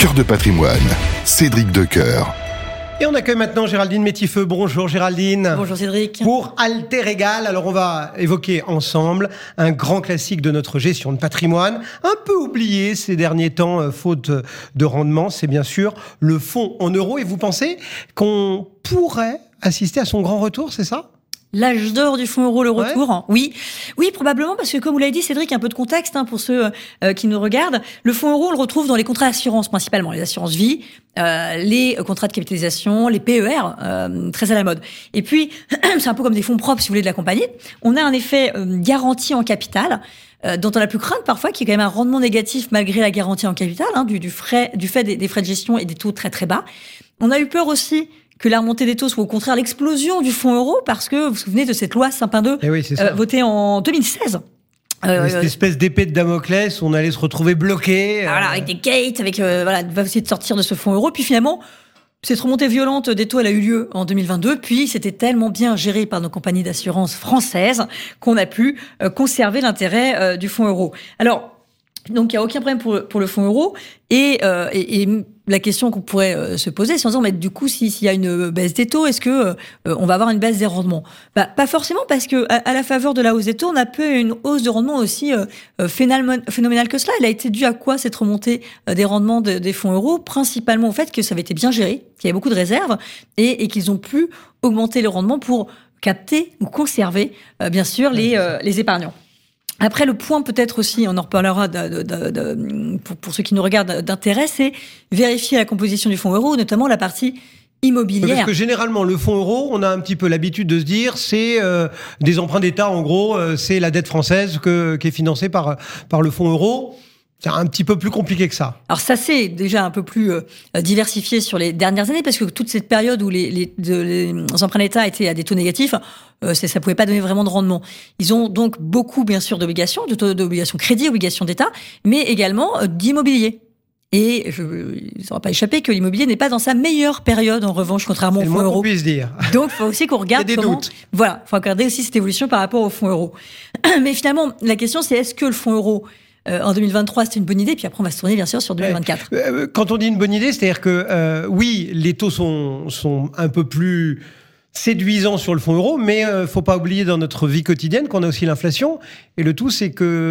Cœur de patrimoine, Cédric Decoeur. Et on accueille maintenant Géraldine Métifeux. Bonjour Géraldine. Bonjour Cédric. Pour Alter Égal, alors on va évoquer ensemble un grand classique de notre gestion de patrimoine, un peu oublié ces derniers temps, faute de rendement, c'est bien sûr le fonds en euros. Et vous pensez qu'on pourrait assister à son grand retour, c'est ça ? L'âge d'or du fonds euro, le retour. Ouais. Oui, probablement, parce que comme vous l'avez dit, Cédric, un peu de contexte pour ceux qui nous regardent. Le fonds euro, on le retrouve dans les contrats d'assurance principalement, les assurances vie, les contrats de capitalisation, les PER, très à la mode. Et puis, c'est un peu comme des fonds propres, si vous voulez, de la compagnie. On a un effet garantie en capital, dont on a plus crainte parfois, qui est quand même un rendement négatif malgré la garantie en capital, du fait des frais de gestion et des taux très très bas. On a eu peur aussi que la remontée des taux soit au contraire l'explosion du fonds euro, parce que vous vous souvenez de cette loi Sapin II, votée en 2016. Cette espèce d'épée de Damoclès où on allait se retrouver bloqué. Voilà, avec des gates, va essayer de sortir de ce fonds euro. Puis finalement, cette remontée violente des taux, elle a eu lieu en 2022. Puis c'était tellement bien géré par nos compagnies d'assurance françaises qu'on a pu conserver l'intérêt du fonds euro. Alors, donc il n'y a aucun problème pour le fonds euro. Et la question qu'on pourrait se poser, c'est en disant, mais du coup, s'il y a une baisse des taux, est-ce que on va avoir une baisse des rendements ? Pas forcément, parce que à la faveur de la hausse des taux, on a peu une hausse de rendement aussi phénoménale que cela. Elle a été due à quoi, cette remontée des rendements des fonds euros ? Principalement au fait que ça avait été bien géré, qu'il y avait beaucoup de réserves et qu'ils ont pu augmenter le rendement pour capter ou conserver, bien sûr, les épargnants. Après, le point peut-être aussi, on en reparlera pour ceux qui nous regardent d'intérêt, c'est vérifier la composition du fonds euro, notamment la partie immobilière. Parce que généralement, le fonds euro, on a un petit peu l'habitude de se dire, c'est des emprunts d'État, en gros, c'est la dette française qui est financée par le fonds euro. C'est un petit peu plus compliqué que ça. Alors ça, c'est déjà un peu plus diversifié sur les dernières années, parce que toute cette période où les emprunts d'État étaient à des taux négatifs, ça pouvait pas donner vraiment de rendement. Ils ont donc beaucoup, bien sûr, d'obligations crédit, obligations d'État, mais également d'immobilier. Et ça ne va pas échapper que l'immobilier n'est pas dans sa meilleure période, en revanche, contrairement au fonds euro. C'est le moins qu'on puisse dire. Donc, il faut aussi qu'on regarde doutes. Voilà, il faut regarder aussi cette évolution par rapport au fonds euro. Mais finalement, la question, c'est est-ce que le fonds euro en 2023, c'était une bonne idée, puis après on va se tourner bien sûr sur 2024. Quand on dit une bonne idée, c'est-à-dire que oui, les taux sont un peu plus séduisants sur le fonds euro, mais faut pas oublier dans notre vie quotidienne qu'on a aussi l'inflation, et le tout c'est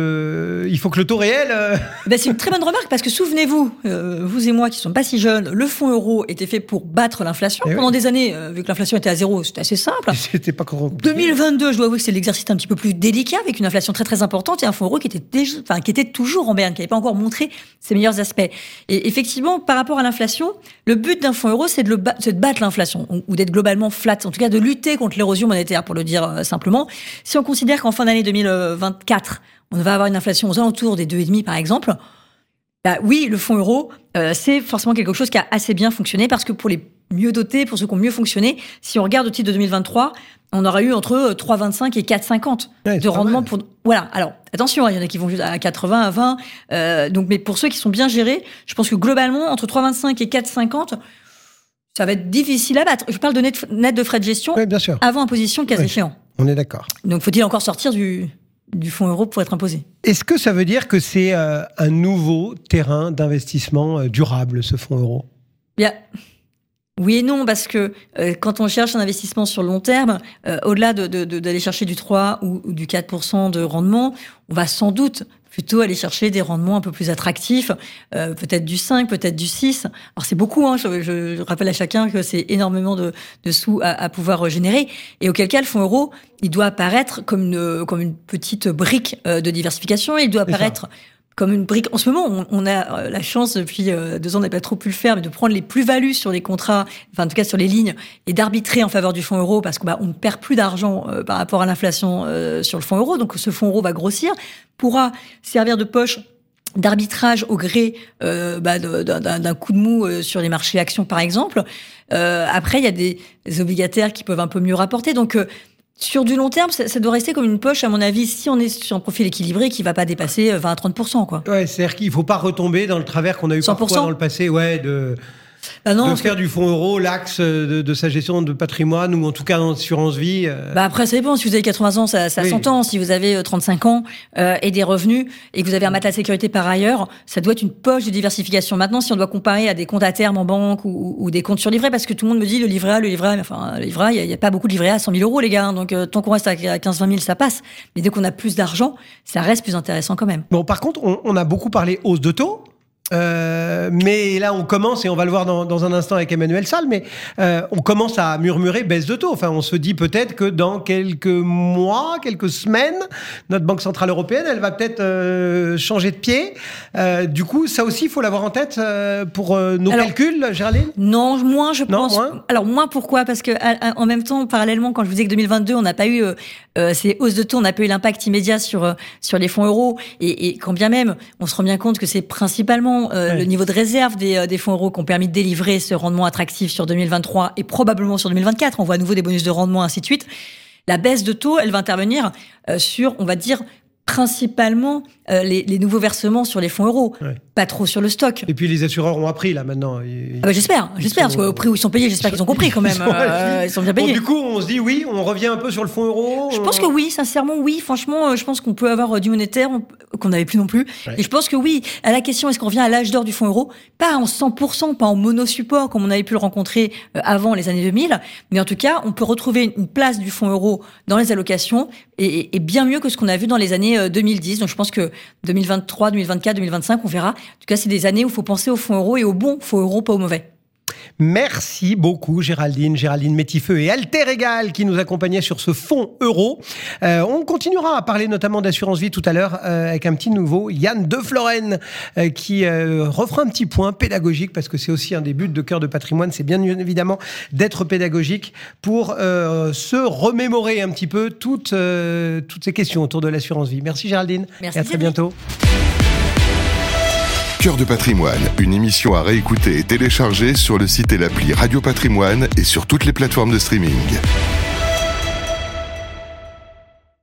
que il faut que le taux réel... C'est une très bonne remarque, parce que souvenez-vous, vous et moi qui ne sommes pas si jeunes, le fonds euro était fait pour battre l'inflation. Pendant des années, vu que l'inflation était à zéro, c'était assez simple. C'était pas compliqué. 2022, je dois avouer que c'est l'exercice un petit peu plus délicat, avec une inflation très très importante et un fonds euro qui était toujours en berne, qui n'avait pas encore montré ses meilleurs aspects. Et effectivement, par rapport à l'inflation, le but d'un fonds euro, c'est de battre l'inflation, ou d'être globalement flat, en tout cas de lutter contre l'érosion monétaire, pour le dire simplement. Si on considère qu'en fin d'année 2024, on va avoir une inflation aux alentours des 2,5 par exemple, oui, le fonds euro, c'est forcément quelque chose qui a assez bien fonctionné, parce que pour les mieux dotés, pour ceux qui ont mieux fonctionné, si on regarde au titre de 2023, on aura eu entre 3,25 et 4,50 de rendement pour... Voilà. Alors, attention, il y en a qui vont juste à 80, à 20. Mais pour ceux qui sont bien gérés, je pense que globalement, entre 3,25 et 4,50, ça va être difficile à battre. Je parle de net de frais de gestion avant imposition, le cas échéant. On est d'accord. Donc, faut-il encore sortir du fonds euro pour être imposé ? Est-ce que ça veut dire que c'est un nouveau terrain d'investissement durable, ce fonds euro ? Oui et non, parce que quand on cherche un investissement sur le long terme, au-delà d'aller chercher du 3 ou du 4% de rendement, on va sans doute plutôt aller chercher des rendements un peu plus attractifs, peut-être du 5, peut-être du 6. Alors c'est beaucoup, je rappelle à chacun que c'est énormément de sous à pouvoir générer, et auquel cas le fonds euro, il doit apparaître comme une petite brique de diversification, il doit apparaître comme une brique. En ce moment, on a la chance, depuis 2 ans, on n'a pas trop pu le faire, mais de prendre les plus-values sur les contrats, enfin en tout cas sur les lignes, et d'arbitrer en faveur du fonds euro, parce qu'on ne perd plus d'argent par rapport à l'inflation sur le fonds euro. Donc ce fonds euro va grossir, pourra servir de poche d'arbitrage au gré d'un coup de mou sur les marchés actions, par exemple. Après, il y a des obligataires qui peuvent un peu mieux rapporter. Donc sur du long terme, ça doit rester comme une poche, à mon avis, si on est sur un profil équilibré qui ne va pas dépasser 20 à 30%. Ouais, c'est-à-dire qu'il ne faut pas retomber dans le travers qu'on a eu 100%. parfois dans le passé, de faire du fonds euro l'axe de sa gestion de patrimoine, ou en tout cas d'assurance vie. Après, ça dépend. Si vous avez 80 ans, ça s'entend. Si vous avez 35 ans et des revenus, et que vous avez un matelas de sécurité par ailleurs, ça doit être une poche de diversification. Maintenant, si on doit comparer à des comptes à terme en banque ou des comptes sur livret, parce que tout le monde me dit le livret A, il n'y a pas beaucoup de livret A à 100 000 euros, les gars. Hein. Donc, tant qu'on reste à 15-20 000, ça passe. Mais dès qu'on a plus d'argent, ça reste plus intéressant quand même. Bon, par contre, on a beaucoup parlé hausse de taux. Mais là, on commence, et on va le voir dans un instant avec Emmanuel Salle, mais on commence à murmurer baisse de taux. Enfin, on se dit peut-être que dans quelques mois, quelques semaines, notre Banque Centrale Européenne, elle va peut-être changer de pied. Du coup, ça aussi, il faut l'avoir en tête pour nos calculs, Géraldine ? Non, moins, je pense. Moins. Alors, moins, pourquoi ? Parce que en même temps, parallèlement, quand je vous disais que 2022, on n'a pas eu ces hausses de taux, on n'a pas eu l'impact immédiat sur les fonds euros, et quand bien même, on se rend bien compte que c'est principalement le niveau de réserve des fonds euros qui ont permis de délivrer ce rendement attractif sur 2023 et probablement sur 2024. On voit à nouveau des bonus de rendement, ainsi de suite. La baisse de taux, elle va intervenir sur, on va dire, principalement les nouveaux versements sur les fonds euros, pas trop sur le stock. Et puis les assureurs ont appris là maintenant. J'espère, parce qu'au prix où ils sont payés, j'espère qu'ils ont compris quand même. Ils sont bien payés. Bon, du coup, on se dit oui, on revient un peu sur le fonds euro. Je pense que oui, sincèrement oui. Franchement, je pense qu'on peut avoir du monétaire qu'on n'avait plus non plus. Ouais. Et je pense que oui, à la question est-ce qu'on revient à l'âge d'or du fonds euro, pas en 100%, pas en monosupport comme on avait pu le rencontrer avant les années 2000, mais en tout cas, on peut retrouver une place du fonds euro dans les allocations et bien mieux que ce qu'on a vu dans les années 2010. Donc je pense que 2023, 2024, 2025, on verra. En tout cas, c'est des années où il faut penser au fonds euro et au bon fonds euro, pas au mauvais. Merci beaucoup Géraldine Métifeux et Alter Égal qui nous accompagnaient sur ce fonds euro. On continuera à parler notamment d'assurance vie tout à l'heure avec un petit nouveau, Yann Deflorenne, qui refera un petit point pédagogique, parce que c'est aussi un des buts de Cœur de Patrimoine, c'est bien évidemment d'être pédagogique pour se remémorer un petit peu toutes ces questions autour de l'assurance vie. Merci Géraldine. Merci, et à très bientôt. Cœur de Patrimoine, une émission à réécouter et télécharger sur le site et l'appli Radio Patrimoine et sur toutes les plateformes de streaming.